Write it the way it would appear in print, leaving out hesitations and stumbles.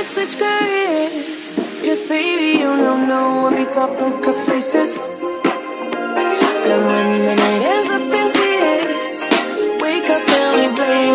switch careers. Cause baby, you don't know when we talk poker faces. And when the night ends up in tears, wake up and we blame